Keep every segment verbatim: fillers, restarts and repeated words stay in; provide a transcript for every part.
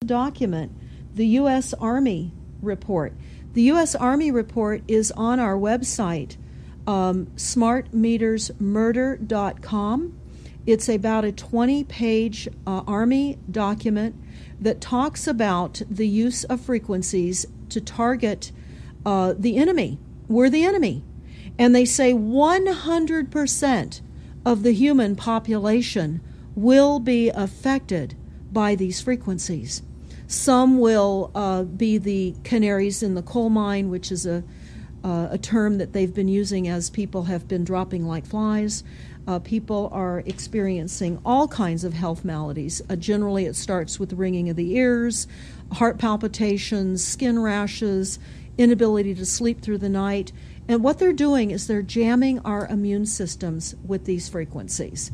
document, the U S Army report. The U S Army report is on our website, um, smart meters murder dot com. It's about a twenty-page uh, Army document that talks about the use of frequencies to target uh, the enemy. We're the enemy. And they say one hundred percent of the human population will be affected by these frequencies. Some will uh, be the canaries in the coal mine, which is a, uh, a term that they've been using as people have been dropping like flies. Uh, people are experiencing all kinds of health maladies. Uh, generally, it starts with ringing of the ears, heart palpitations, skin rashes, inability to sleep through the night. And what they're doing is they're jamming our immune systems with these frequencies.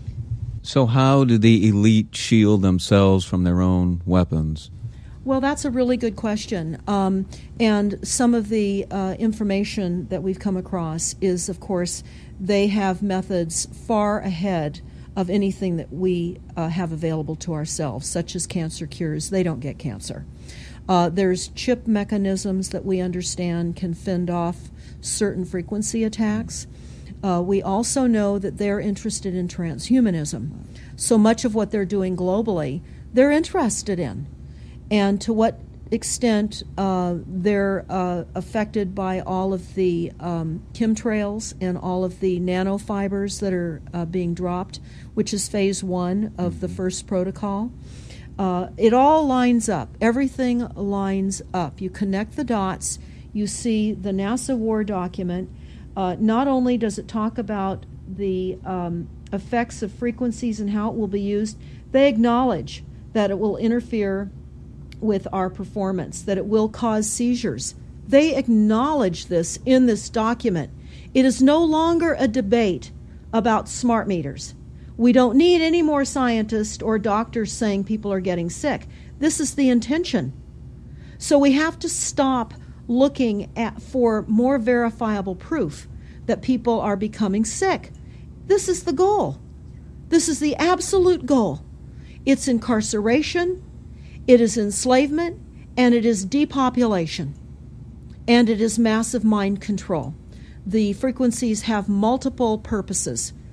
So how do the elite shield themselves from their own weapons? Well, that's a really good question. Um, and some of the uh, information that we've come across is, of course, they have methods far ahead of anything that we uh, have available to ourselves, such as cancer cures. They don't get cancer. Uh, there's chip mechanisms that we understand can fend off certain frequency attacks. Uh, we also know that they're interested in transhumanism. So much of what they're doing globally, they're interested in. And to what extent uh, they're uh, affected by all of the um, chemtrails and all of the nanofibers that are uh, being dropped, which is phase one of the first protocol. Uh, it all lines up. Everything lines up. You connect the dots. You see the NASA war document. Uh, not only does it talk about the um, effects of frequencies and how it will be used, they acknowledge that it will interfere with our performance, that it will cause seizures. They acknowledge this in this document. It is no longer a debate about smart meters. We don't need any more scientists or doctors saying people are getting sick. This is the intention. So we have to stop looking at for more verifiable proof that people are becoming sick. This is the goal. This is the absolute goal. It's incarceration, it is enslavement, and it is depopulation, and it is massive mind control. The frequencies have multiple purposes.